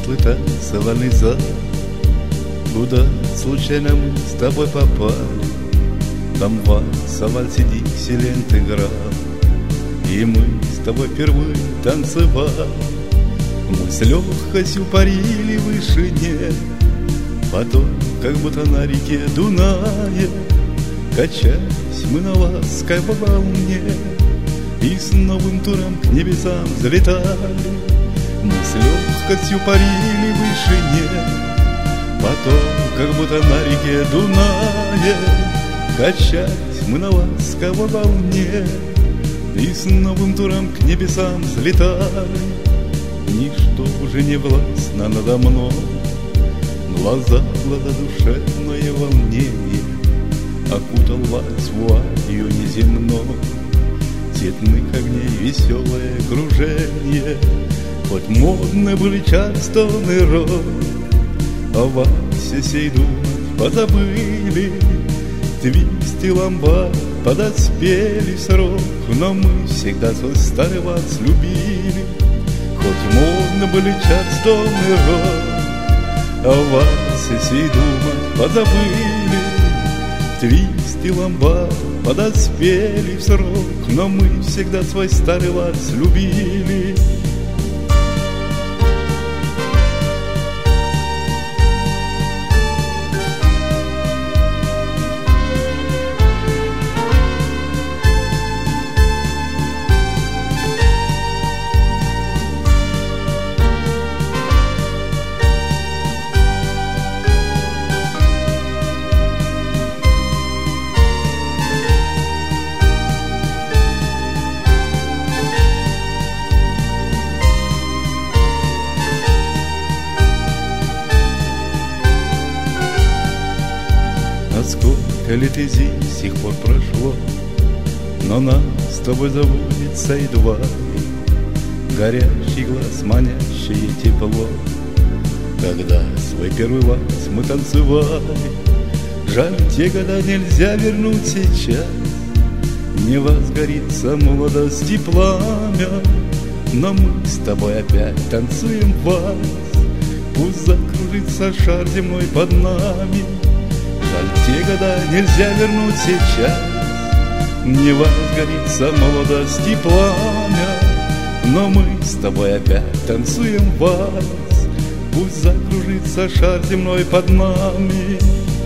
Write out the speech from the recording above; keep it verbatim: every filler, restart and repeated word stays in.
светлый танцевальный зал, куда случайно мы с тобой попали. Там вальс, а в вальсе Диксиленд играл, и мы с тобой впервые танцевали. Мы с легкостью парили в вышине, потом, как будто на реке Дуная, качались мы на ласковой волне и с новым туром к небесам взлетали. Мы с легкостью парили в вышине, потом, как будто на реке Дуная, качались мы на ласковой волне и с новым туром к небесам взлетали. Ничто уже не властно надо мной, глаза, глаза, душевное волнение окутал вальс вуалью неземной. Цветных огней веселое кружение, хоть модны были Чарстон и Рок, о вальсе сей думать позабыли. Твист и ломбард подоспели в срок, но мы всегда свой старый вальс любили. Хоть модны были Чарстон и Рок, о вальсе сей думать позабыли. Твист и ломбард подоспели в срок, но мы всегда свой старый вальс любили. А сколько лет и зим с сих пор прошло, но нас с тобой заводится едва ли горящий глаз, манящее тепло. Когда свой первый вальс мы танцевали, жаль, те года нельзя вернуть сейчас. Не возгорится молодости пламя, но мы с тобой опять танцуем вальс. Пусть закружится шар земной под нами, жаль, те года нельзя вернуть сейчас. Не возгорится молодости пламя, но мы с тобой опять танцуем вальс. Пусть закружится шар земной под нами.